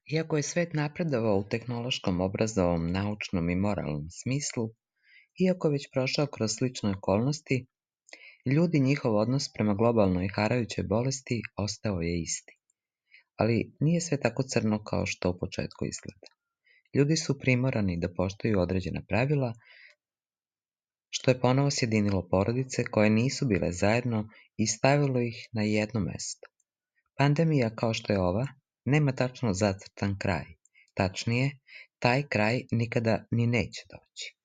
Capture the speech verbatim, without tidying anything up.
Iako je svet napredovao u tehnološkom, obrazovnom, naučnom i moralnom smislu, iako je već prošao kroz slične okolnosti, ljudi njihov odnos prema globalnoj harajućoj bolesti ostao je isti. Ali nije sve tako crno kao što u početku izgleda. Ljudi su primorani da poštuju određena pravila, što je ponovo sjedinilo porodice koje nisu bile zajedno i stavilo ih na jedno mesto. Pandemija kao što je ova nema tačno zacrtan kraj. Tačnije, taj kraj nikada ni neće doći.